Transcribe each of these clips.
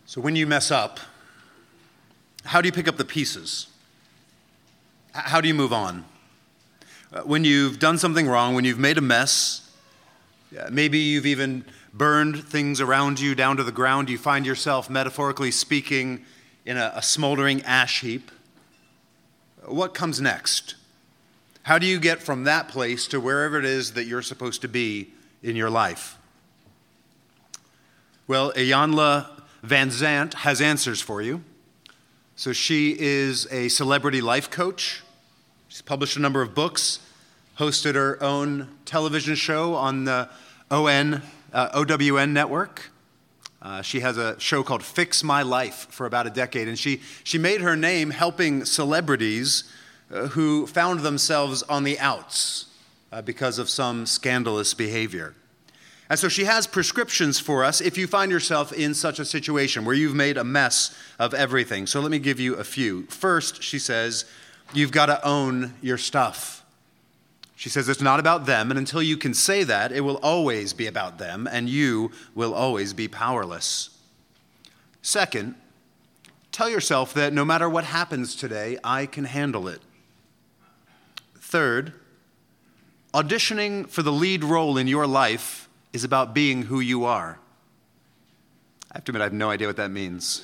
So when you mess up, how do you pick up the pieces? How do you move on? When you've done something wrong, when you've made a mess, maybe you've even burned things around you down to the ground, you find yourself, metaphorically speaking, in a smoldering ash heap. What comes next? How do you get from that place to wherever it is that you're supposed to be in your life? Well, Iyanla Vanzant has answers for you. So she is a celebrity life coach. She's published a number of books, hosted her own television show on the OWN network. She has a show called Fix My Life for about a decade, and she made her name helping celebrities who found themselves on the outs because of some scandalous behavior. And so she has prescriptions for us if you find yourself in such a situation where you've made a mess of everything. So let me give you a few. First, she says, you've got to own your stuff. She says it's not about them, and until you can say that, it will always be about them, and you will always be powerless. Second, tell yourself that no matter what happens today, I can handle it. Third, auditioning for the lead role in your life is about being who you are. I have to admit, I have no idea what that means.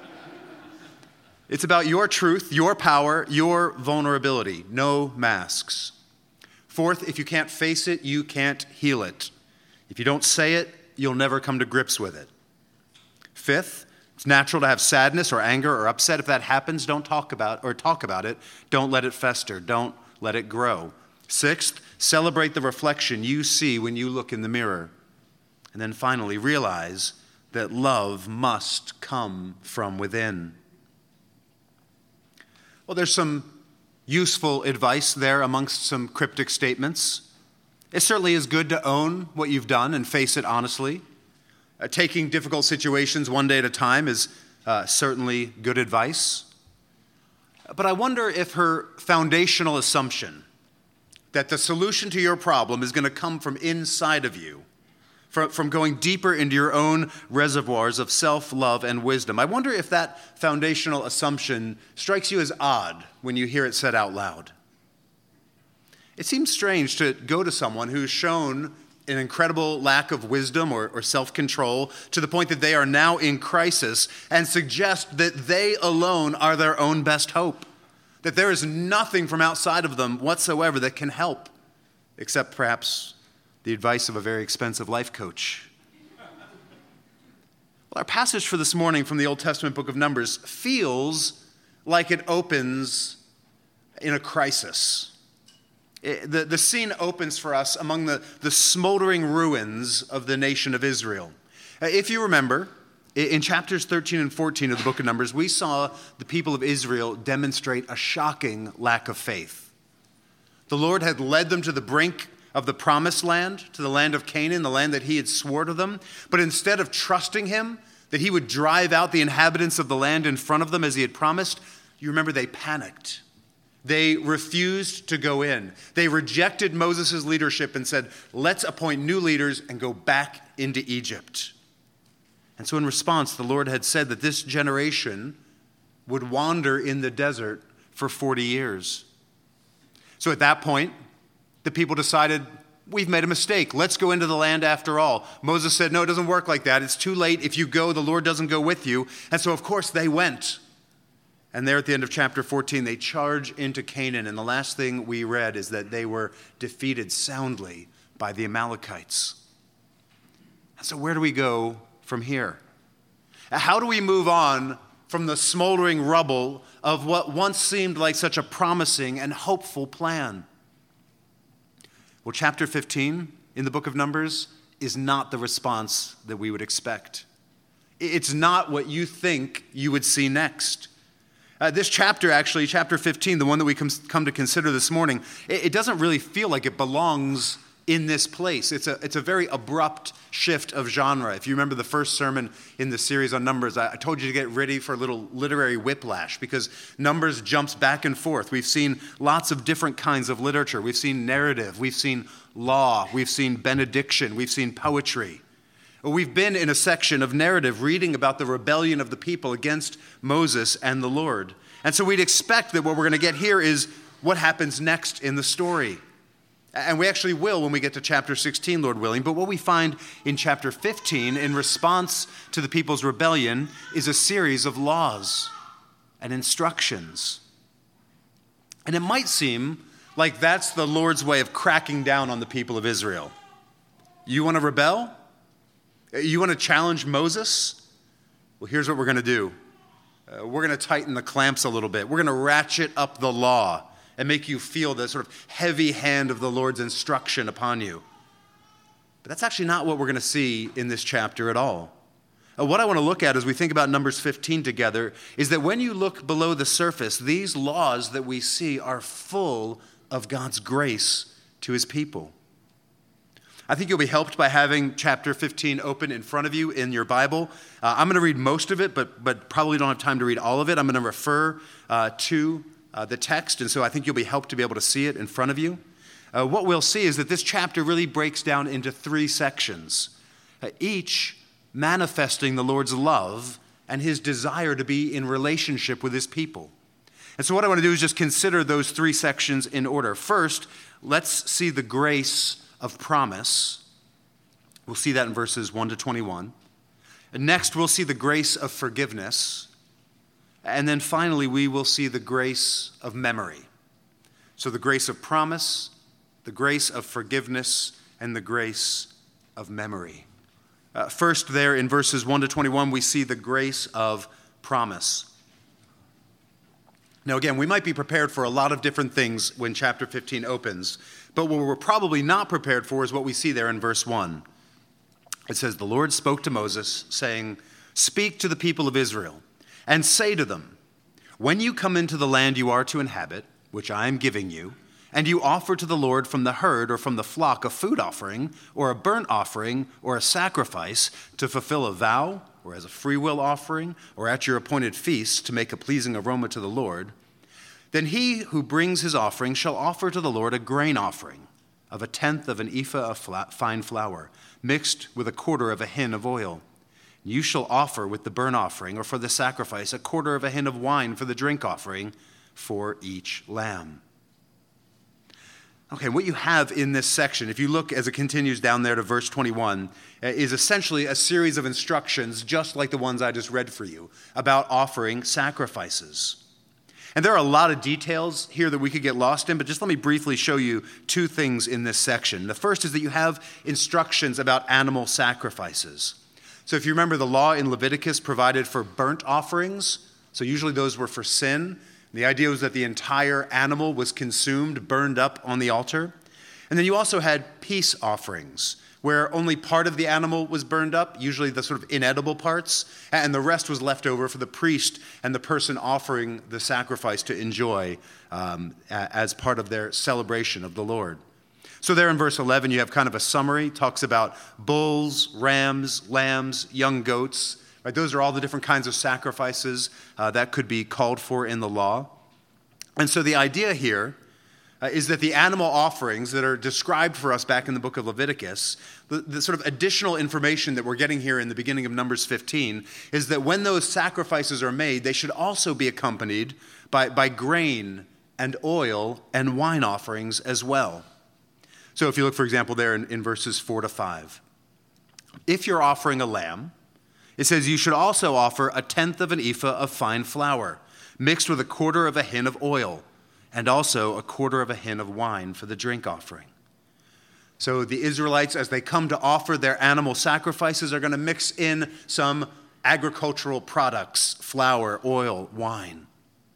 It's about your truth, your power, your vulnerability. No masks. Fourth, if you can't face it, you can't heal it. If you don't say it, you'll never come to grips with it. Fifth, it's natural to have sadness or anger or upset. If that happens, don't talk about it. Don't let it fester. Don't let it grow. Sixth, celebrate the reflection you see when you look in the mirror. And then finally, realize that love must come from within. Well, there's some useful advice there amongst some cryptic statements. It certainly is good to own what you've done and face it honestly. Taking difficult situations one day at a time is certainly good advice. But I wonder if her foundational assumption that the solution to your problem is going to come from inside of you, from going deeper into your own reservoirs of self-love and wisdom. I wonder if that foundational assumption strikes you as odd when you hear it said out loud. It seems strange to go to someone who's shown an incredible lack of wisdom or self-control to the point that they are now in crisis and suggest that they alone are their own best hope, that there is nothing from outside of them whatsoever that can help, except perhaps the advice of a very expensive life coach. Well, our passage for this morning from the Old Testament book of Numbers feels like it opens in a crisis. The scene opens for us among the smoldering ruins of the nation of Israel. If you remember, in chapters 13 and 14 of the book of Numbers, we saw the people of Israel demonstrate a shocking lack of faith. The Lord had led them to the brink of the promised land, to the land of Canaan, the land that he had swore to them. But instead of trusting him, that he would drive out the inhabitants of the land in front of them as he had promised, you remember they panicked. They refused to go in. They rejected Moses' leadership and said, let's appoint new leaders and go back into Egypt. And so in response, the Lord had said that this generation would wander in the desert for 40 years. So at that point, the people decided, we've made a mistake. Let's go into the land after all. Moses said, no, it doesn't work like that. It's too late. If you go, the Lord doesn't go with you. And so, of course, they went. And there at the end of chapter 14, they charge into Canaan. And the last thing we read is that they were defeated soundly by the Amalekites. And so where do we go from here? How do we move on from the smoldering rubble of what once seemed like such a promising and hopeful plan? Well, chapter 15 in the book of Numbers is not the response that we would expect. It's not what you think you would see next. This chapter, actually, chapter 15, the one that we come to consider this morning, it doesn't really feel like it belongs in this place. It's a very abrupt shift of genre. If you remember the first sermon in the series on Numbers, I told you to get ready for a little literary whiplash because Numbers jumps back and forth. We've seen lots of different kinds of literature. We've seen narrative. We've seen law. We've seen benediction. We've seen poetry. We've been in a section of narrative reading about the rebellion of the people against Moses and the Lord. And so we'd expect that what we're going to get here is what happens next in the story. And we actually will when we get to chapter 16, Lord willing. But what we find in chapter 15 in response to the people's rebellion is a series of laws and instructions. And it might seem like that's the Lord's way of cracking down on the people of Israel. You want to rebel? You want to challenge Moses? Well, here's what we're going to do. We're going to tighten the clamps a little bit. We're going to ratchet up the law and make you feel the sort of heavy hand of the Lord's instruction upon you. But that's actually not what we're going to see in this chapter at all. What I want to look at as we think about Numbers 15 together is that when you look below the surface, these laws that we see are full of God's grace to his people. I think you'll be helped by having chapter 15 open in front of you in your Bible. I'm going to read most of it, but probably don't have time to read all of it. I'm going to refer to the text, and so I think you'll be helped to be able to see it in front of you. What we'll see is that this chapter really breaks down into three sections, each manifesting the Lord's love and his desire to be in relationship with his people. And so what I want to do is just consider those three sections in order. First, let's see the grace of promise. We'll see that in verses 1 to 21. And next, we'll see the grace of forgiveness. And then finally, we will see the grace of memory. So the grace of promise, the grace of forgiveness, and the grace of memory. First, there in verses 1 to 21, we see the grace of promise. Now, again, we might be prepared for a lot of different things when chapter 15 opens, but what we're probably not prepared for is what we see there in verse 1. It says, "The Lord spoke to Moses, saying, 'Speak to the people of Israel, and say to them, when you come into the land you are to inhabit, which I am giving you, and you offer to the Lord from the herd or from the flock a food offering, or a burnt offering, or a sacrifice to fulfill a vow, or as a freewill offering, or at your appointed feasts to make a pleasing aroma to the Lord, then he who brings his offering shall offer to the Lord a grain offering of 1/10 of an ephah of fine flour, mixed with 1/4 of a hin of oil. You shall offer with the burnt offering, or for the sacrifice, 1/4 of a hin of wine for the drink offering for each lamb.'" Okay, what you have in this section, if you look as it continues down there to verse 21, is essentially a series of instructions, just like the ones I just read for you, about offering sacrifices. And there are a lot of details here that we could get lost in, but just let me briefly show you two things in this section. The first is that you have instructions about animal sacrifices. So if you remember, the law in Leviticus provided for burnt offerings. So usually those were for sin. The idea was that the entire animal was consumed, burned up on the altar. And then you also had peace offerings, where only part of the animal was burned up, usually the sort of inedible parts, and the rest was left over for the priest and the person offering the sacrifice to enjoy as part of their celebration of the Lord. So there in verse 11, you have kind of a summary. It talks about bulls, rams, lambs, young goats. Right? Those are all the different kinds of sacrifices that could be called for in the law. And so the idea here is that the animal offerings that are described for us back in the book of Leviticus, the sort of additional information that we're getting here in the beginning of Numbers 15, is that when those sacrifices are made, they should also be accompanied by grain and oil and wine offerings as well. So if you look, for example, there in verses 4 to 5, if you're offering a lamb, it says you should also offer 1/10 of an ephah of fine flour, mixed with 1/4 of a hin of oil, and also 1/4 of a hin of wine for the drink offering. So the Israelites, as they come to offer their animal sacrifices, are going to mix in some agricultural products, flour, oil, wine.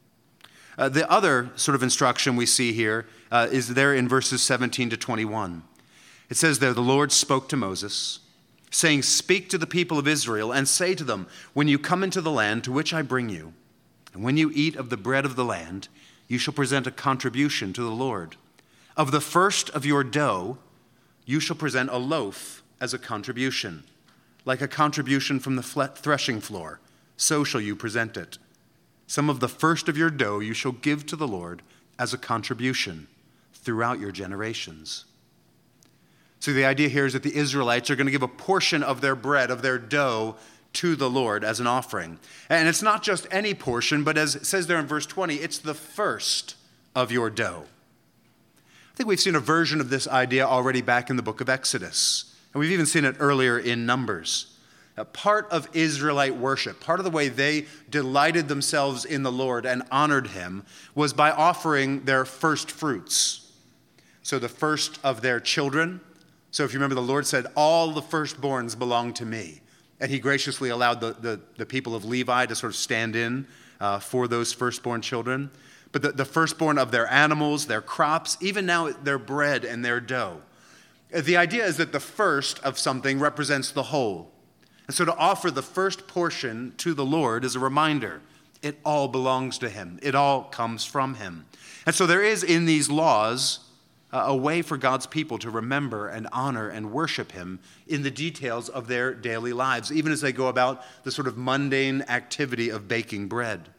The other sort of instruction we see here is there in verses 17 to 21. It says there, "The Lord spoke to Moses, saying, 'Speak to the people of Israel and say to them, when you come into the land to which I bring you, and when you eat of the bread of the land, you shall present a contribution to the Lord. Of the first of your dough, you shall present a loaf as a contribution, like a contribution from the threshing floor. So shall you present it. Some of the first of your dough you shall give to the Lord as a contribution throughout your generations.'" So the idea here is that the Israelites are going to give a portion of their bread, of their dough, to the Lord as an offering. And it's not just any portion, but as it says there in verse 20, it's the first of your dough. I think we've seen a version of this idea already back in the book of Exodus. And we've even seen it earlier in Numbers. Part of Israelite worship, part of the way they delighted themselves in the Lord and honored him, was by offering their first fruits. So the first of their children. So if you remember, the Lord said, all the firstborns belong to me. And he graciously allowed the people of Levi to sort of stand in for those firstborn children. But the firstborn of their animals, their crops, even now their bread and their dough. The idea is that the first of something represents the whole. And so to offer the first portion to the Lord is a reminder. It all belongs to him. It all comes from him. And so there is in these laws a way for God's people to remember and honor and worship him in the details of their daily lives, even as they go about the sort of mundane activity of baking bread.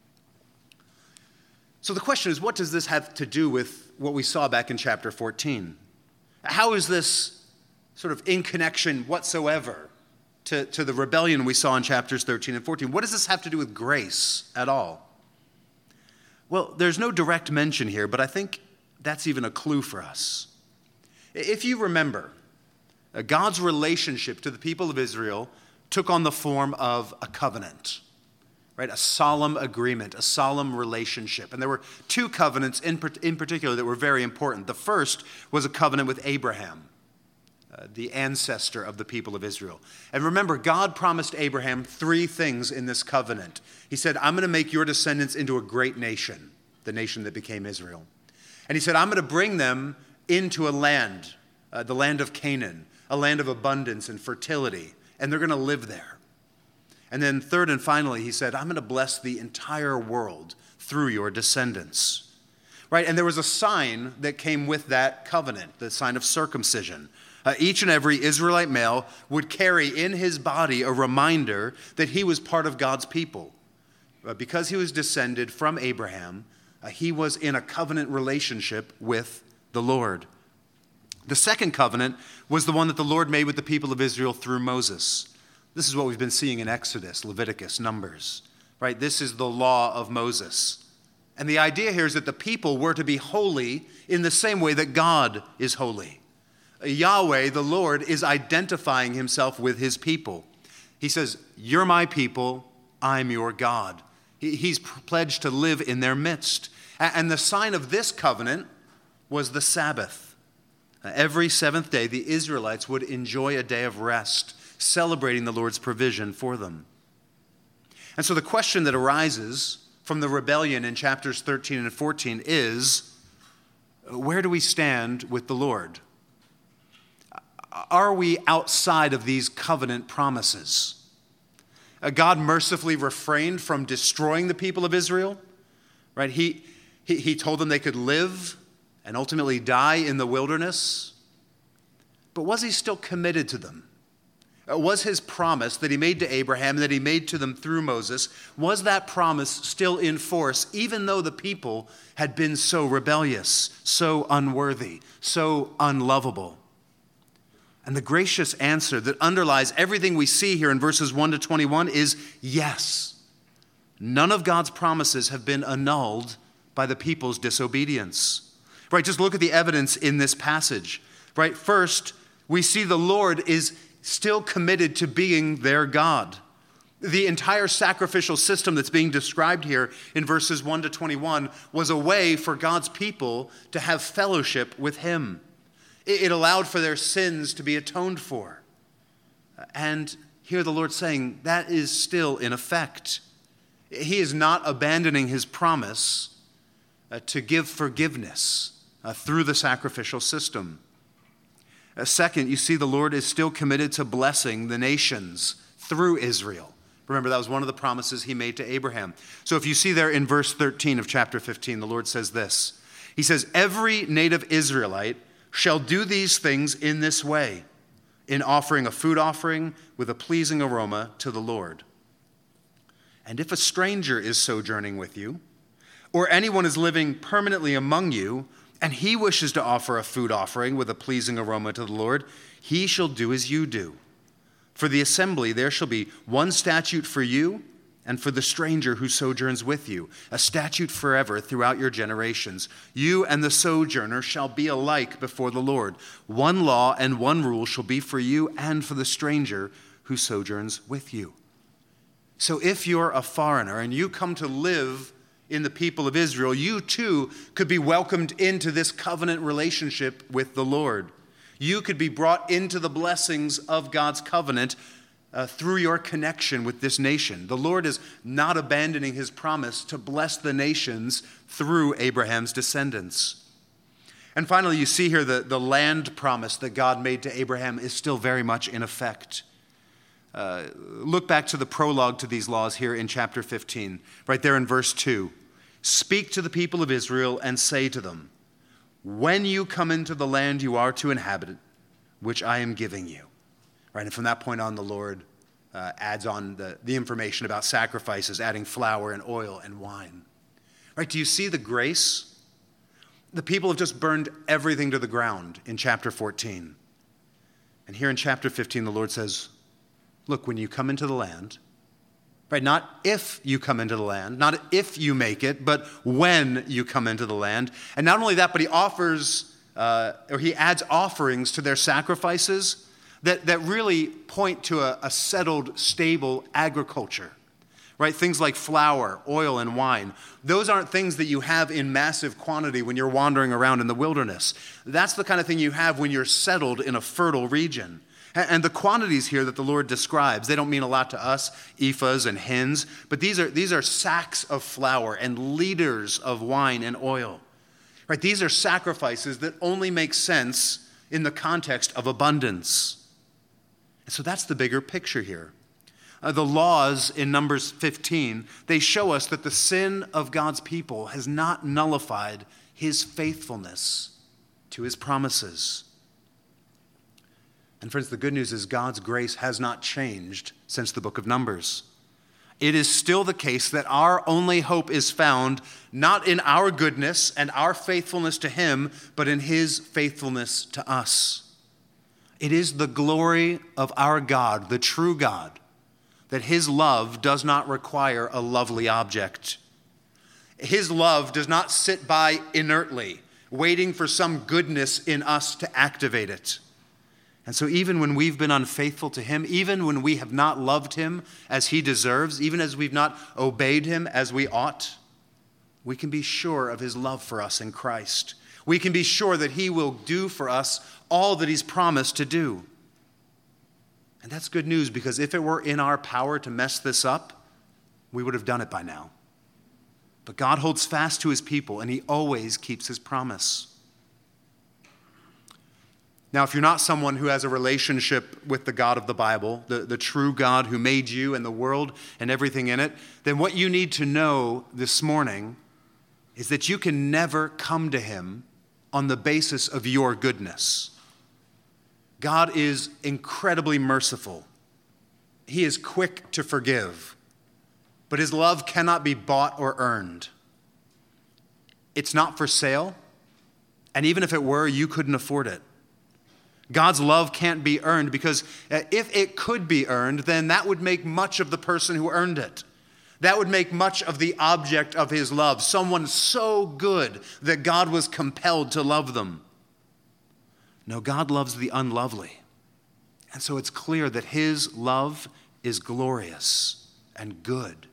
So the question is, what does this have to do with what we saw back in chapter 14? How is this sort of in connection whatsoever to the rebellion we saw in chapters 13 and 14? What does this have to do with grace at all? Well, there's no direct mention here, but I think that's even a clue for us. If you remember, God's relationship to the people of Israel took on the form of a covenant, right? A solemn agreement, a solemn relationship. And there were two covenants in particular that were very important. The first was a covenant with Abraham, the ancestor of the people of Israel. And remember, God promised Abraham three things in this covenant. He said, I'm going to make your descendants into a great nation, the nation that became Israel. And he said, I'm going to bring them into a land, the land of Canaan, a land of abundance and fertility, and they're going to live there. And then third and finally, he said, I'm going to bless the entire world through your descendants. Right? And there was a sign that came with that covenant, the sign of circumcision. Each and every Israelite male would carry in his body a reminder that he was part of God's people. Because he was descended from Abraham, he was in a covenant relationship with the Lord. The second covenant was the one that the Lord made with the people of Israel through Moses. This is what we've been seeing in Exodus, Leviticus, Numbers, right? This is the law of Moses. And the idea here is that the people were to be holy in the same way that God is holy. Yahweh, the Lord, is identifying himself with his people. He says, you're my people, I'm your God. He's pledged to live in their midst. And the sign of this covenant was the Sabbath. Every seventh day, the Israelites would enjoy a day of rest, celebrating the Lord's provision for them. And so the question that arises from the rebellion in chapters 13 and 14 is, where do we stand with the Lord? Are we outside of these covenant promises? God mercifully refrained from destroying the people of Israel, right? He told them they could live and ultimately die in the wilderness. But was he still committed to them? Was his promise that he made to Abraham, that he made to them through Moses, was that promise still in force, even though the people had been so rebellious, so unworthy, so unlovable? And the gracious answer that underlies everything we see here in verses 1 to 21 is yes. None of God's promises have been annulled by the people's disobedience. Right, just look at the evidence in this passage. Right, first, we see the Lord is still committed to being their God. The entire sacrificial system that's being described here in verses 1 to 21 was a way for God's people to have fellowship with him. It allowed for their sins to be atoned for. And here the Lord saying that is still in effect. He is not abandoning his promise to give forgiveness through the sacrificial system. Second, you see the Lord is still committed to blessing the nations through Israel. Remember, that was one of the promises he made to Abraham. So if you see there in verse 13 of chapter 15, the Lord says this. He says, every native Israelite shall do these things in this way, in offering a food offering with a pleasing aroma to the Lord. And if a stranger is sojourning with you, or anyone is living permanently among you, and he wishes to offer a food offering with a pleasing aroma to the Lord, he shall do as you do. For the assembly there shall be one statute for you and for the stranger who sojourns with you, a statute forever throughout your generations. You and the sojourner shall be alike before the Lord. One law and one rule shall be for you and for the stranger who sojourns with you. So if you're a foreigner and you come to live in the people of Israel, you too could be welcomed into this covenant relationship with the Lord. You could be brought into the blessings of God's covenant through your connection with this nation. The Lord is not abandoning his promise to bless the nations through Abraham's descendants. And finally, you see here the land promise that God made to Abraham is still very much in effect. Look back to the prologue to these laws here in chapter 15, right there in verse 2. Speak to the people of Israel and say to them, when you come into the land you are to inhabit, which I am giving you. Right, and from that point on, the Lord adds on the information about sacrifices, adding flour and oil and wine. Right, do you see the grace? The people have just burned everything to the ground in chapter 14. And here in chapter 15, the Lord says, look, when you come into the land, right, not if you come into the land, not if you make it, but when you come into the land. And not only that, but he offers, or he adds offerings to their sacrifices that really point to a settled, stable agriculture, right? Things like flour, oil, and wine. Those aren't things that you have in massive quantity when you're wandering around in the wilderness. That's the kind of thing you have when you're settled in a fertile region. And the quantities here that the Lord describes, they don't mean a lot to us, ephahs and hins, but these are sacks of flour and liters of wine and oil. Right? These are sacrifices that only make sense in the context of abundance. And so that's the bigger picture here. The laws in Numbers 15, they show us that the sin of God's people has not nullified his faithfulness to his promises. And friends, the good news is God's grace has not changed since the book of Numbers. It is still the case that our only hope is found not in our goodness and our faithfulness to him, but in his faithfulness to us. It is the glory of our God, the true God, that his love does not require a lovely object. His love does not sit by inertly, waiting for some goodness in us to activate it. And so even when we've been unfaithful to him, even when we have not loved him as he deserves, even as we've not obeyed him as we ought, we can be sure of his love for us in Christ. We can be sure that he will do for us all that he's promised to do. And that's good news, because if it were in our power to mess this up, we would have done it by now. But God holds fast to his people, and he always keeps his promise. Now, if you're not someone who has a relationship with the God of the Bible, the true God who made you and the world and everything in it, then what you need to know this morning is that you can never come to him on the basis of your goodness. God is incredibly merciful. He is quick to forgive, but his love cannot be bought or earned. It's not for sale, and even if it were, you couldn't afford it. God's love can't be earned, because if it could be earned, then that would make much of the person who earned it. That would make much of the object of his love, someone so good that God was compelled to love them. No, God loves the unlovely. And so it's clear that his love is glorious and good.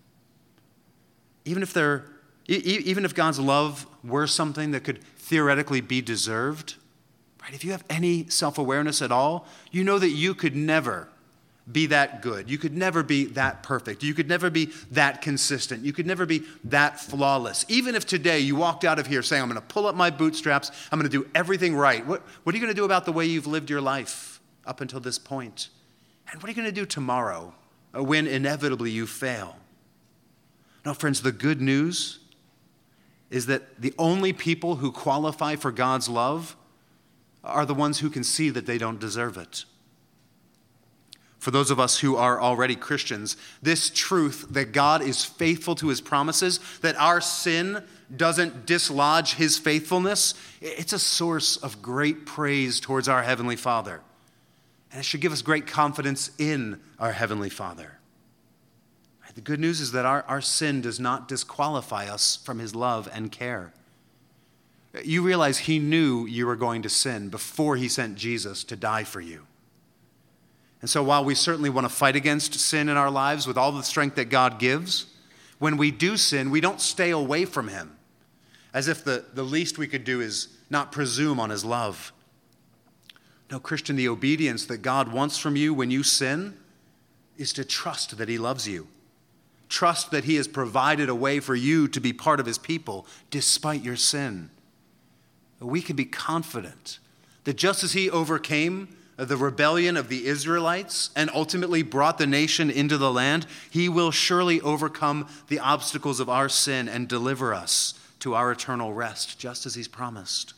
Even if God's love were something that could theoretically be deserved, right? If you have any self-awareness at all, you know that you could never be that good. You could never be that perfect. You could never be that consistent. You could never be that flawless. Even if today you walked out of here saying, I'm going to pull up my bootstraps, I'm going to do everything right. What are you going to do about the way you've lived your life up until this point? And what are you going to do tomorrow when inevitably you fail? Now, friends, the good news is that the only people who qualify for God's love are the ones who can see that they don't deserve it. for those of us who are already Christians, this truth that God is faithful to his promises, that our sin doesn't dislodge his faithfulness, it's a source of great praise towards our Heavenly Father. And it should give us great confidence in our Heavenly Father. The good news is that our sin does not disqualify us from his love and care. You realize he knew you were going to sin before he sent Jesus to die for you. And so while we certainly want to fight against sin in our lives with all the strength that God gives, when we do sin, we don't stay away from him, as if the least we could do is not presume on his love. No, Christian, the obedience that God wants from you when you sin is to trust that he loves you. Trust that he has provided a way for you to be part of his people despite your sin. We can be confident that just as he overcame the rebellion of the Israelites and ultimately brought the nation into the land, he will surely overcome the obstacles of our sin and deliver us to our eternal rest, just as he's promised.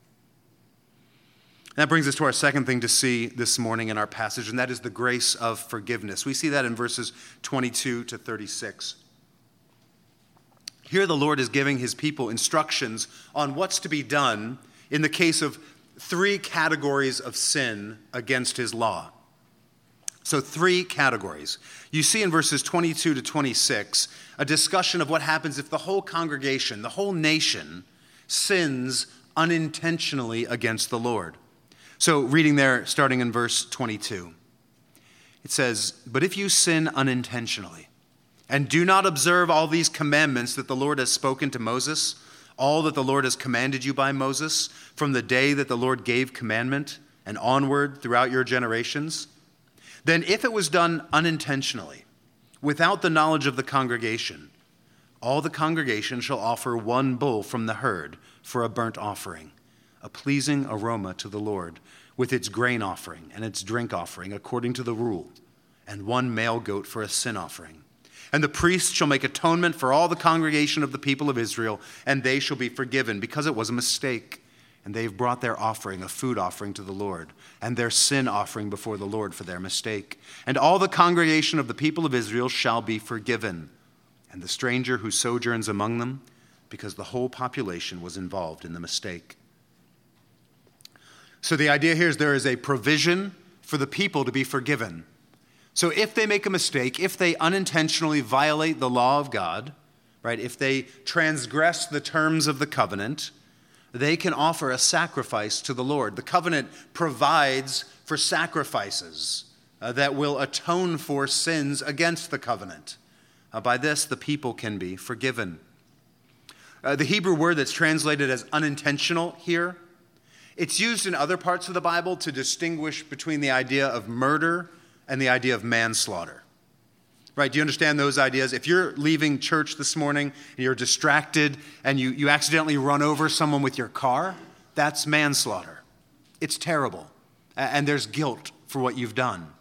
That brings us to our second thing to see this morning in our passage, and that is the grace of forgiveness. We see that in verses 22 to 36. Here the Lord is giving his people instructions on what's to be done in the case of three categories of sin against his law. So three categories. You see in verses 22 to 26 a discussion of what happens if the whole congregation, the whole nation, sins unintentionally against the Lord. So reading there, starting in verse 22, it says, "But if you sin unintentionally and do not observe all these commandments that the Lord has spoken to Moses, all that the Lord has commanded you by Moses, from the day that the Lord gave commandment and onward throughout your generations, then if it was done unintentionally, without the knowledge of the congregation, all the congregation shall offer one bull from the herd for a burnt offering, a pleasing aroma to the Lord, with its grain offering and its drink offering according to the rule, and one male goat for a sin offering. And the priest shall make atonement for all the congregation of the people of Israel, and they shall be forgiven, because it was a mistake, and they've brought their offering, a food offering to the Lord, and their sin offering before the Lord for their mistake. And all the congregation of the people of Israel shall be forgiven, and the stranger who sojourns among them, because the whole population was involved in the mistake." So the idea here is there is a provision for the people to be forgiven. So if they make a mistake, if they unintentionally violate the law of God, right, if they transgress the terms of the covenant, they can offer a sacrifice to the Lord. The covenant provides for sacrifices that will atone for sins against the covenant. By this, the people can be forgiven. The Hebrew word that's translated as unintentional here, it's used in other parts of the Bible to distinguish between the idea of murder and the idea of manslaughter. Right? Do you understand those ideas? If you're leaving church this morning and you're distracted and you accidentally run over someone with your car, that's manslaughter. It's terrible. And there's guilt for what you've done.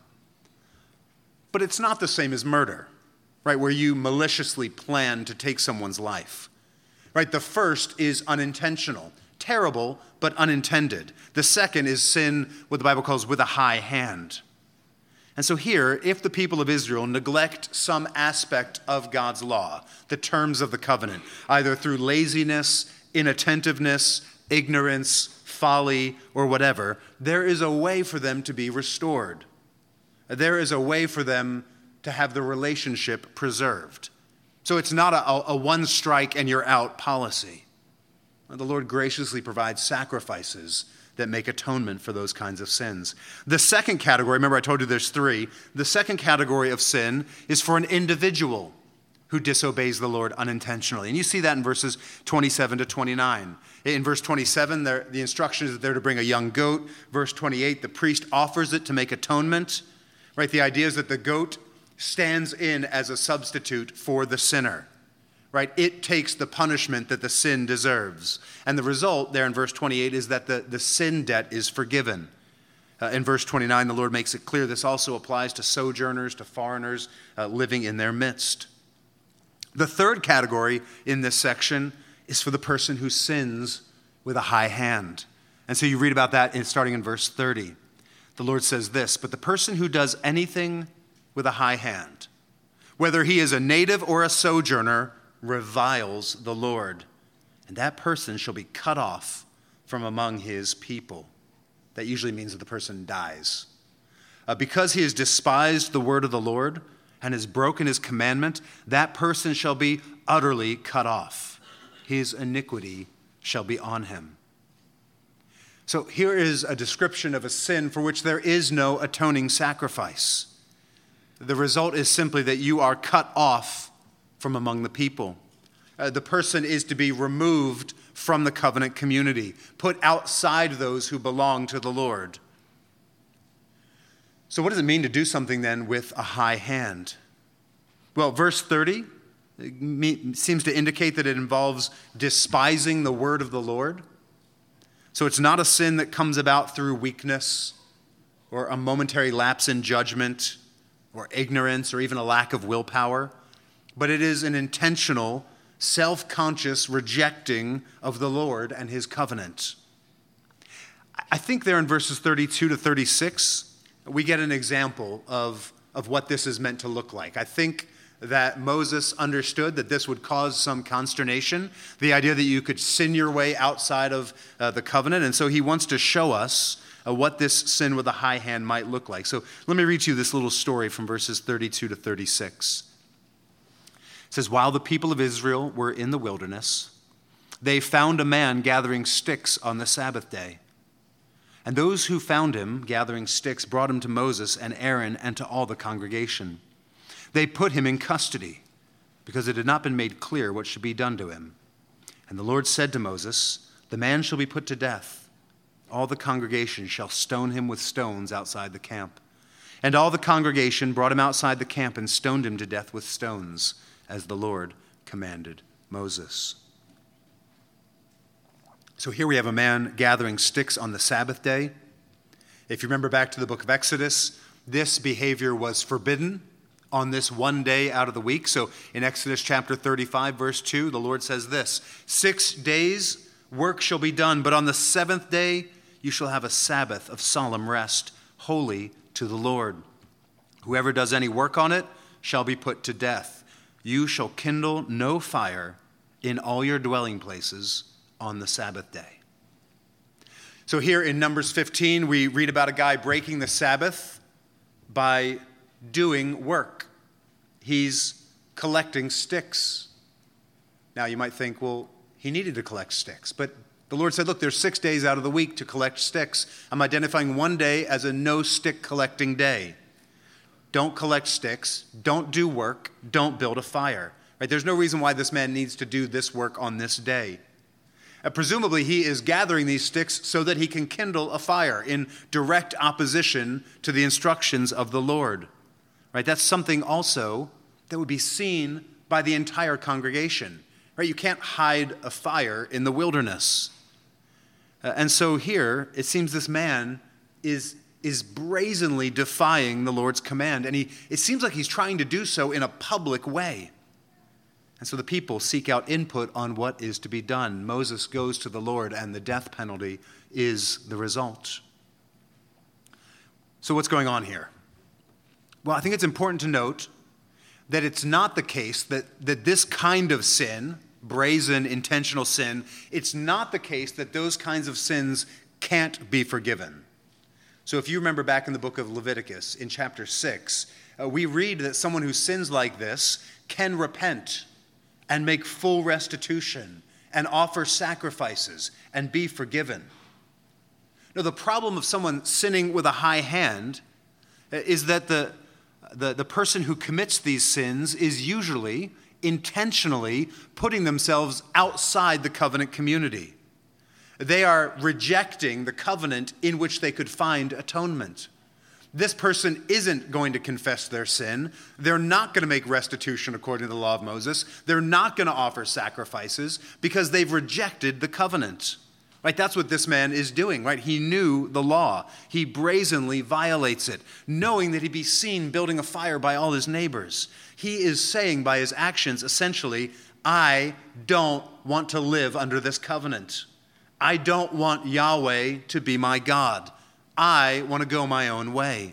But it's not the same as murder, right? Where you maliciously plan to take someone's life. Right? The first is unintentional. Terrible, but unintended. The second is sin, what the Bible calls with a high hand. And so here, if the people of Israel neglect some aspect of God's law, the terms of the covenant, either through laziness, inattentiveness, ignorance, folly, or whatever, there is a way for them to be restored. There is a way for them to have the relationship preserved. So it's not a one strike and you're out policy. The Lord graciously provides sacrifices that make atonement for those kinds of sins. The second category, remember I told you there's three, the second category of sin is for an individual who disobeys the Lord unintentionally. And you see that in verses 27 to 29. In verse 27, the instruction is that they're to bring a young goat. Verse 28, the priest offers it to make atonement. Right? The idea is that the goat stands in as a substitute for the sinner. Right? It takes the punishment that the sin deserves. And the result there in verse 28 is that the sin debt is forgiven. In verse 29, the Lord makes it clear this also applies to sojourners, to foreigners living in their midst. The third category in this section is for the person who sins with a high hand. And so you read about that starting in verse 30. the Lord says this, "But the person who does anything with a high hand, whether he is a native or a sojourner, reviles the Lord, and that person shall be cut off from among his people." That usually means that the person dies. Because he has despised the word of the Lord and has broken his commandment, that person shall be utterly cut off. His iniquity shall be on him. So here is a description of a sin for which there is no atoning sacrifice. The result is simply that you are cut off from among the people. The person is to be removed from the covenant community, put outside those who belong to the Lord. So what does it mean to do something then with a high hand? Well, verse 30 seems to indicate that it involves despising the word of the Lord. So it's not a sin that comes about through weakness or a momentary lapse in judgment or ignorance or even a lack of willpower, but it is an intentional, self-conscious rejecting of the Lord and his covenant. I think there in verses 32 to 36, we get an example of what this is meant to look like. I think that Moses understood that this would cause some consternation, the idea that you could sin your way outside of the covenant, and so he wants to show us what this sin with a high hand might look like. So let me read you this little story from verses 32 to 36. It says, "While the people of Israel were in the wilderness, they found a man gathering sticks on the Sabbath day. And those who found him gathering sticks brought him to Moses and Aaron and to all the congregation. They put him in custody because it had not been made clear what should be done to him. And the Lord said to Moses, 'The man shall be put to death. All the congregation shall stone him with stones outside the camp.' And all the congregation brought him outside the camp and stoned him to death with stones, as the Lord commanded Moses." So here we have a man gathering sticks on the Sabbath day. If you remember back to the book of Exodus, this behavior was forbidden on this one day out of the week. So in Exodus chapter 35, verse 2, the Lord says this, 6 days work shall be done, but on the seventh day you shall have a Sabbath of solemn rest, holy to the Lord. Whoever does any work on it shall be put to death. You shall kindle no fire in all your dwelling places on the Sabbath day." So here in Numbers 15, we read about a guy breaking the Sabbath by doing work. He's collecting sticks. Now you might think, well, he needed to collect sticks, but the Lord said, look, there's 6 days out of the week to collect sticks. I'm identifying one day as a no stick collecting day. Don't collect sticks, don't do work, don't build a fire. Right? There's no reason why this man needs to do this work on this day. Presumably, he is gathering these sticks so that he can kindle a fire in direct opposition to the instructions of the Lord. Right? That's something also that would be seen by the entire congregation. Right? You can't hide a fire in the wilderness. And so here, it seems this man is brazenly defying the Lord's command, and it seems like he's trying to do so in a public way. And so the people seek out input on what is to be done. Moses goes to the Lord, and the death penalty is the result. So what's going on here? Well, I think it's important to note that it's not the case that this kind of sin, brazen, intentional sin, it's not the case that those kinds of sins can't be forgiven. So if you remember back in the book of Leviticus, in chapter 6, we read that someone who sins like this can repent and make full restitution and offer sacrifices and be forgiven. Now, the problem of someone sinning with a high hand is that the person who commits these sins is usually intentionally putting themselves outside the covenant community. They are rejecting the covenant in which they could find atonement. This person isn't going to confess their sin. They're not going to make restitution according to the law of Moses. They're not going to offer sacrifices because they've rejected the covenant. Right? That's what this man is doing, right? He knew the law. He brazenly violates it, knowing that he'd be seen building a fire by all his neighbors. He is saying by his actions, essentially, I don't want to live under this covenant. I don't want Yahweh to be my God. I want to go my own way.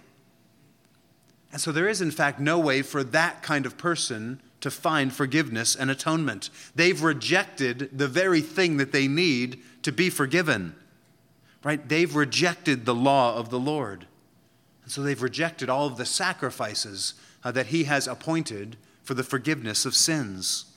And so there is, in fact, no way for that kind of person to find forgiveness and atonement. They've rejected the very thing that they need to be forgiven. Right? They've rejected the law of the Lord. And so they've rejected all of the sacrifices that he has appointed for the forgiveness of sins.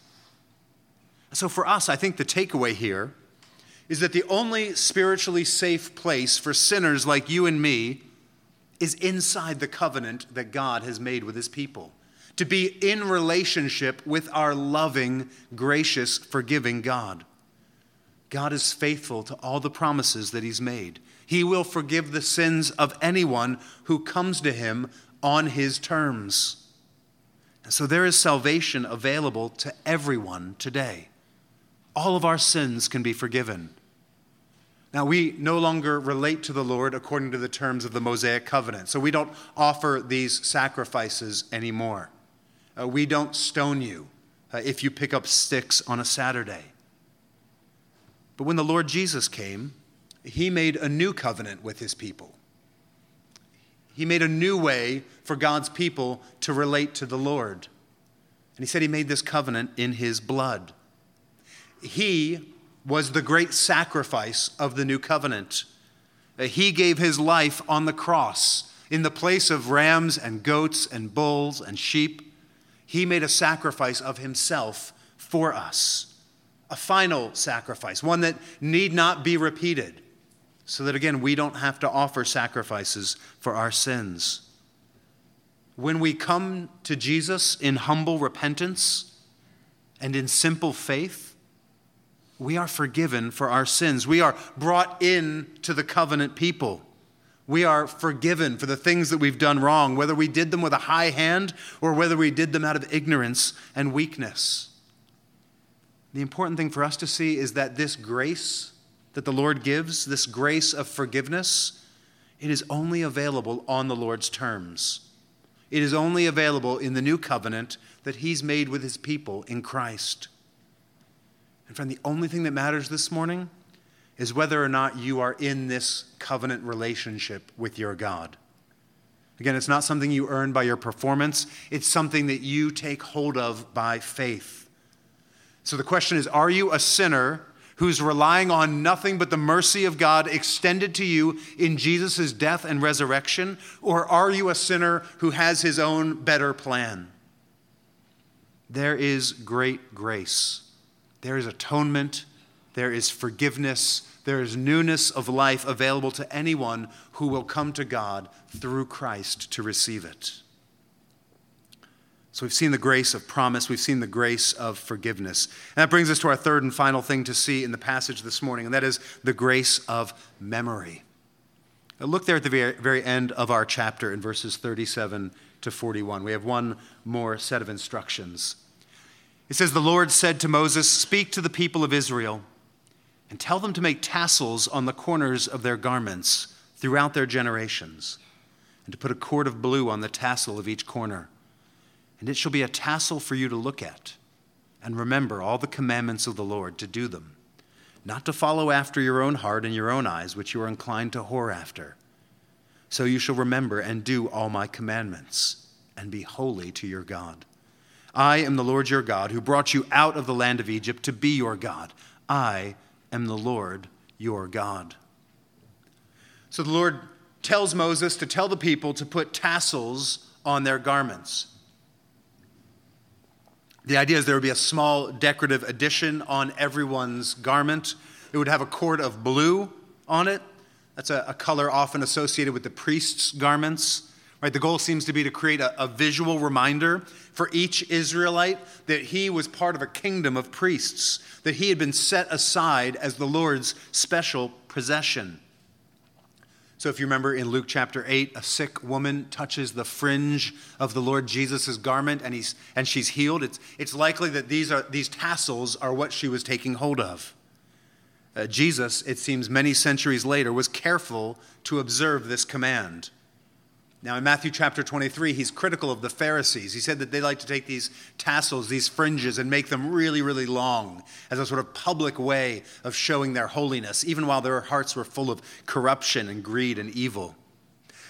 So for us, I think the takeaway here is that the only spiritually safe place for sinners like you and me is inside the covenant that God has made with his people. To be in relationship with our loving, gracious, forgiving God. God is faithful to all the promises that he's made. He will forgive the sins of anyone who comes to him on his terms. And so there is salvation available to everyone today. All of our sins can be forgiven. Now, we no longer relate to the Lord according to the terms of the Mosaic covenant. So we don't offer these sacrifices anymore. We don't stone you if you pick up sticks on a Saturday. But when the Lord Jesus came, he made a new covenant with his people. He made a new way for God's people to relate to the Lord. And he said he made this covenant in his blood. He was the great sacrifice of the new covenant. He gave his life on the cross in the place of rams and goats and bulls and sheep. He made a sacrifice of himself for us. A final sacrifice, one that need not be repeated, so that again, we don't have to offer sacrifices for our sins. When we come to Jesus in humble repentance and in simple faith, we are forgiven for our sins. We are brought in to the covenant people. We are forgiven for the things that we've done wrong, whether we did them with a high hand or whether we did them out of ignorance and weakness. The important thing for us to see is that this grace that the Lord gives, this grace of forgiveness, it is only available on the Lord's terms. It is only available in the new covenant that he's made with his people in Christ. And friend, the only thing that matters this morning is whether or not you are in this covenant relationship with your God. Again, it's not something you earn by your performance. It's something that you take hold of by faith. So the question is, are you a sinner who's relying on nothing but the mercy of God extended to you in Jesus' death and resurrection? Or are you a sinner who has his own better plan? There is great grace. There is atonement. There is forgiveness. There is newness of life available to anyone who will come to God through Christ to receive it. So we've seen the grace of promise. We've seen the grace of forgiveness. And that brings us to our third and final thing to see in the passage this morning, and that is the grace of memory. Now look there at the very end of our chapter in verses 37 to 41. We have one more set of instructions. It says, "The Lord said to Moses, 'Speak to the people of Israel and tell them to make tassels on the corners of their garments throughout their generations, and to put a cord of blue on the tassel of each corner. And it shall be a tassel for you to look at, and remember all the commandments of the Lord to do them, not to follow after your own heart and your own eyes, which you are inclined to whore after. So you shall remember and do all my commandments, and be holy to your God. I am the Lord your God, who brought you out of the land of Egypt to be your God. I am the Lord your God.'" So the Lord tells Moses to tell the people to put tassels on their garments. The idea is there would be a small decorative addition on everyone's garment. It would have a cord of blue on it. That's a color often associated with the priest's garments. Right? The goal seems to be to create a visual reminder for each Israelite that he was part of a kingdom of priests, that he had been set aside as the Lord's special possession. So if you remember in Luke chapter 8, a sick woman touches the fringe of the Lord Jesus' garment and she's healed. It's likely that these tassels are what she was taking hold of. Jesus, it seems many centuries later, was careful to observe this command. Now in Matthew chapter 23, he's critical of the Pharisees. He said that they like to take these tassels, these fringes, and make them really, really long as a sort of public way of showing their holiness, even while their hearts were full of corruption and greed and evil.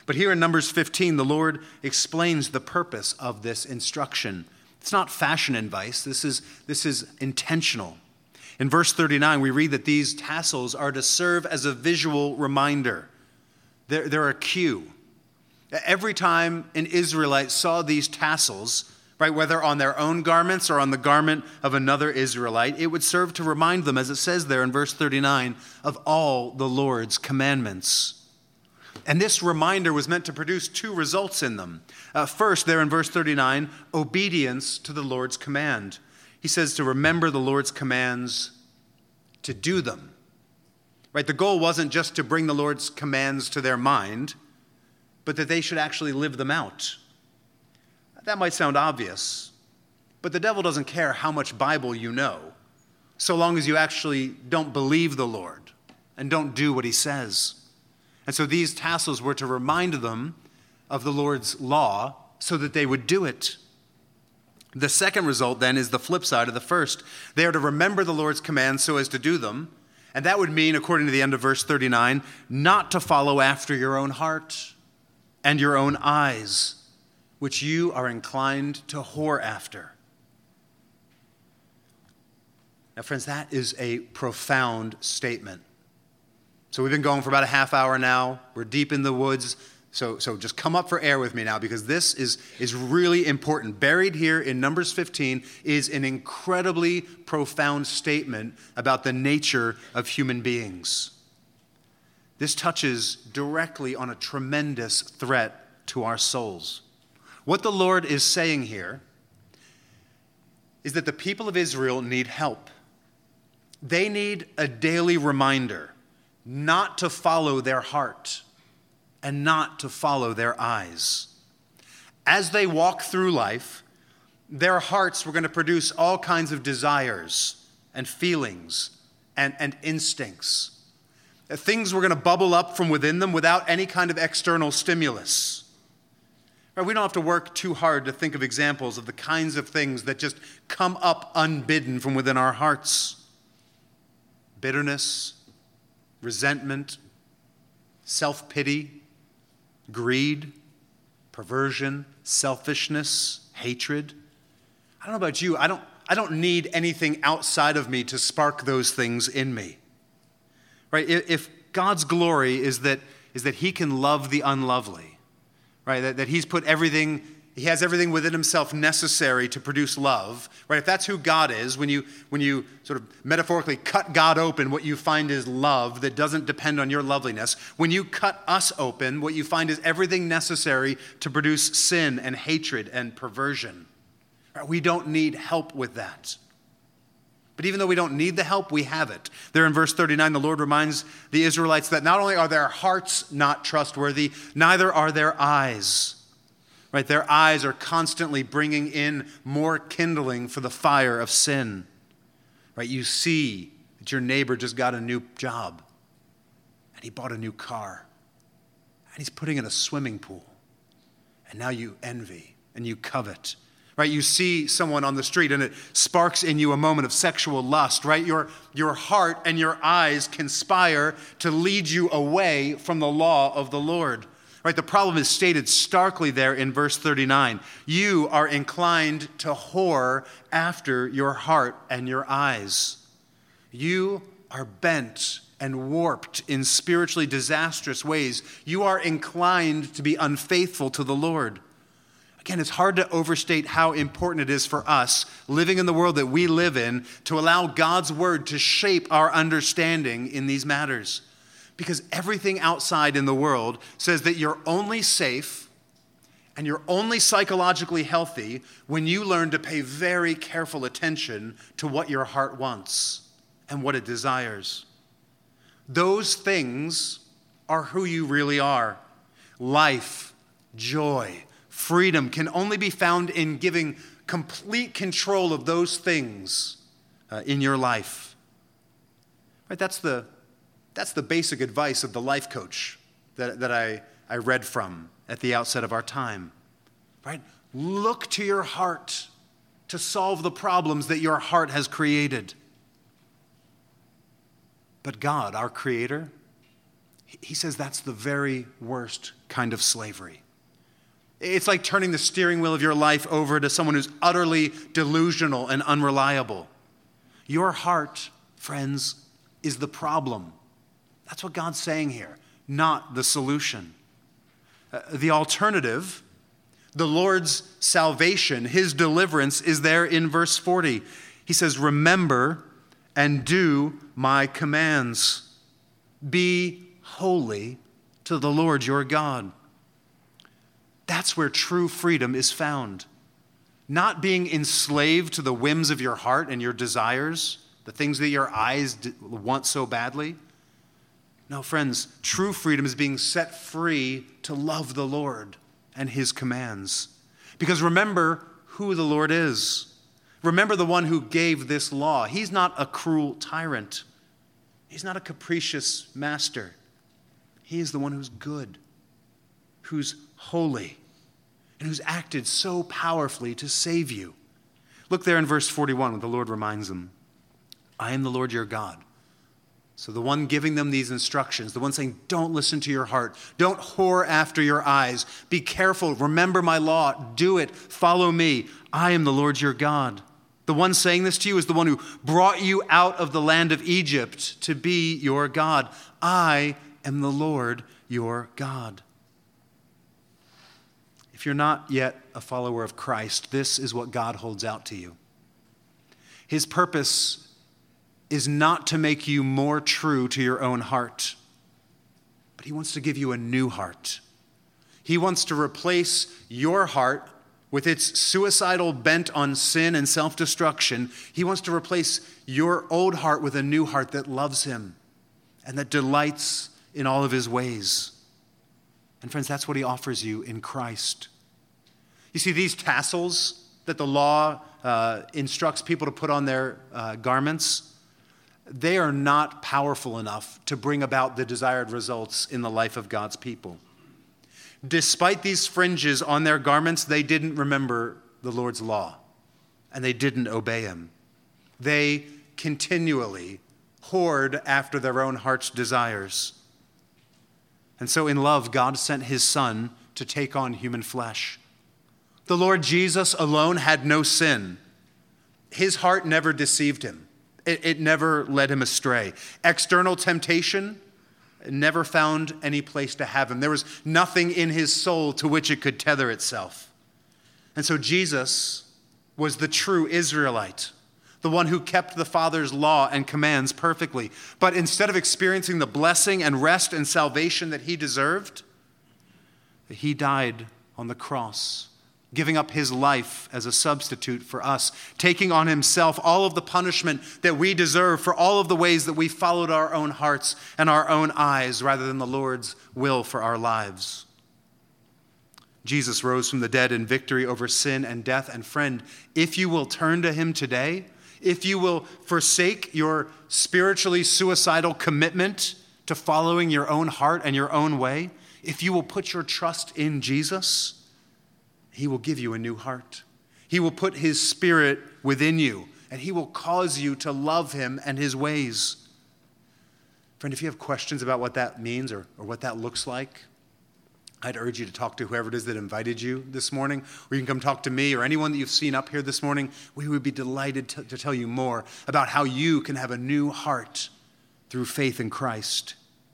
But here in Numbers 15, the Lord explains the purpose of this instruction. It's not fashion advice. This is intentional. In verse 39, we read that these tassels are to serve as a visual reminder. They're a cue. Every time an Israelite saw these tassels, right, whether on their own garments or on the garment of another Israelite, it would serve to remind them, as it says there in verse 39, of all the Lord's commandments. And this reminder was meant to produce two results in them. First, there in verse 39, obedience to the Lord's command. He says to remember the Lord's commands, to do them. Right? The goal wasn't just to bring the Lord's commands to their mind, but that they should actually live them out. That might sound obvious, but the devil doesn't care how much Bible you know, so long as you actually don't believe the Lord and don't do what he says. And so these tassels were to remind them of the Lord's law so that they would do it. The second result then is the flip side of the first. They are to remember the Lord's commands so as to do them. And that would mean, according to the end of verse 39, not to follow after your own heart and your own eyes, which you are inclined to whore after. Now, friends, that is a profound statement. So we've been going for about a half hour now. We're deep in the woods. So just come up for air with me now, because this is really important. Buried here in Numbers 15 is an incredibly profound statement about the nature of human beings. This touches directly on a tremendous threat to our souls. What the Lord is saying here is that the people of Israel need help. They need a daily reminder not to follow their heart and not to follow their eyes. As they walk through life, their hearts were going to produce all kinds of desires and feelings and instincts. Things were going to bubble up from within them without any kind of external stimulus. We don't have to work too hard to think of examples of the kinds of things that just come up unbidden from within our hearts. Bitterness, resentment, self-pity, greed, perversion, selfishness, hatred. I don't know about you. I don't need anything outside of me to spark those things in me. Right? If God's glory is that he can love the unlovely, right? That he's put everything, he has everything within himself necessary to produce love, right? If that's who God is, when you sort of metaphorically cut God open, what you find is love that doesn't depend on your loveliness. When you cut us open, what you find is everything necessary to produce sin and hatred and perversion. Right? We don't need help with that. But even though we don't need the help, we have it. There in verse 39, the Lord reminds the Israelites that not only are their hearts not trustworthy, neither are their eyes. Right? Their eyes are constantly bringing in more kindling for the fire of sin. Right? You see that your neighbor just got a new job, and he bought a new car, and he's putting in a swimming pool, and now you envy and you covet. Right? You see someone on the street and it sparks in you a moment of sexual lust, right? Your heart and your eyes conspire to lead you away from the law of the Lord. Right? The problem is stated starkly there in verse 39. You are inclined to whore after your heart and your eyes. You are bent and warped in spiritually disastrous ways. You are inclined to be unfaithful to the Lord. Again, it's hard to overstate how important it is for us, living in the world that we live in, to allow God's word to shape our understanding in these matters. Because everything outside in the world says that you're only safe and you're only psychologically healthy when you learn to pay very careful attention to what your heart wants and what it desires. Those things are who you really are. Life, joy, freedom can only be found in giving complete control of those things in your life. Right? That's the basic advice of the life coach that I read from at the outset of our time. Right? Look to your heart to solve the problems that your heart has created. But God, our Creator, He says that's the very worst kind of slavery. It's like turning the steering wheel of your life over to someone who's utterly delusional and unreliable. Your heart, friends, is the problem. That's what God's saying here, not the solution. The alternative, the Lord's salvation, his deliverance, is there in verse 40. He says, remember and do my commands. Be holy to the Lord your God. That's where true freedom is found. Not being enslaved to the whims of your heart and your desires, the things that your eyes want so badly. No, friends, true freedom is being set free to love the Lord and his commands. Because remember who the Lord is. Remember the one who gave this law. He's not a cruel tyrant. He's not a capricious master. He is the one who's good, who's holy, and who's acted so powerfully to save you. Look there in verse 41 when the Lord reminds them, I am the Lord your God. So the one giving them these instructions, the one saying, don't listen to your heart, don't whore after your eyes, be careful, remember my law, do it, follow me. I am the Lord your God. The one saying this to you is the one who brought you out of the land of Egypt to be your God. I am the Lord your God. If you're not yet a follower of Christ, this is what God holds out to you. His purpose is not to make you more true to your own heart, but he wants to give you a new heart. He wants to replace your heart with its suicidal bent on sin and self-destruction. He wants to replace your old heart with a new heart that loves him and that delights in all of his ways. And friends, that's what he offers you in Christ. You see, these tassels that the law instructs people to put on their garments, they are not powerful enough to bring about the desired results in the life of God's people. Despite these fringes on their garments, they didn't remember the Lord's law, and they didn't obey him. They continually whored after their own heart's desires. And so in love, God sent his Son to take on human flesh. The Lord Jesus alone had no sin. His heart never deceived him. It never led him astray. External temptation never found any place to have him. There was nothing in his soul to which it could tether itself. And so Jesus was the true Israelite, the one who kept the Father's law and commands perfectly. But instead of experiencing the blessing and rest and salvation that he deserved, he died on the cross, giving up his life as a substitute for us, taking on himself all of the punishment that we deserve for all of the ways that we followed our own hearts and our own eyes rather than the Lord's will for our lives. Jesus rose from the dead in victory over sin and death. And friend, if you will turn to him today, if you will forsake your spiritually suicidal commitment to following your own heart and your own way, if you will put your trust in Jesus, he will give you a new heart. He will put his Spirit within you, and he will cause you to love him and his ways. Friend, if you have questions about what that means or what that looks like, I'd urge you to talk to whoever it is that invited you this morning, or you can come talk to me or anyone that you've seen up here this morning. We would be delighted to tell you more about how you can have a new heart through faith in Christ.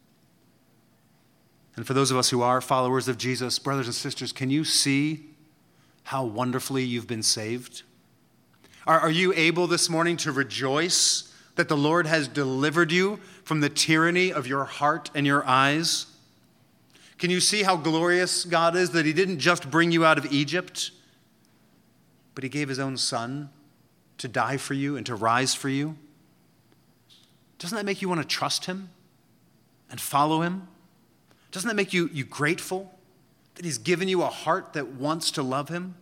And for those of us who are followers of Jesus, brothers and sisters, can you see how wonderfully you've been saved? Are you able this morning to rejoice that the Lord has delivered you from the tyranny of your heart and your eyes? Can you see how glorious God is, that he didn't just bring you out of Egypt, but he gave his own Son to die for you and to rise for you? Doesn't that make you want to trust him and follow him? Doesn't that make you grateful that he's given you a heart that wants to love him?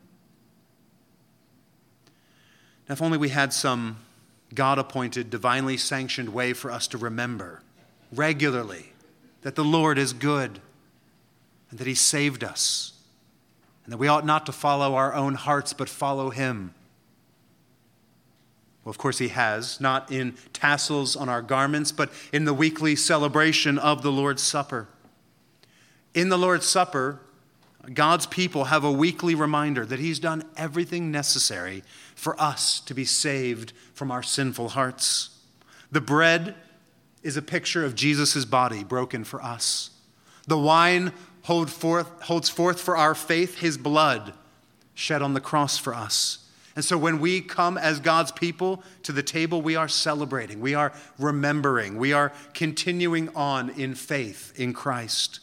Now, if only we had some God-appointed, divinely sanctioned way for us to remember regularly that the Lord is good and that he saved us and that we ought not to follow our own hearts but follow him. Well, of course he has, not in tassels on our garments, but in the weekly celebration of the Lord's Supper. In the Lord's Supper, God's people have a weekly reminder that he's done everything necessary for us to be saved from our sinful hearts. The bread is a picture of Jesus' body broken for us. The wine holds forth for our faith his blood shed on the cross for us. And so when we come as God's people to the table, we are celebrating, we are remembering, we are continuing on in faith in Christ.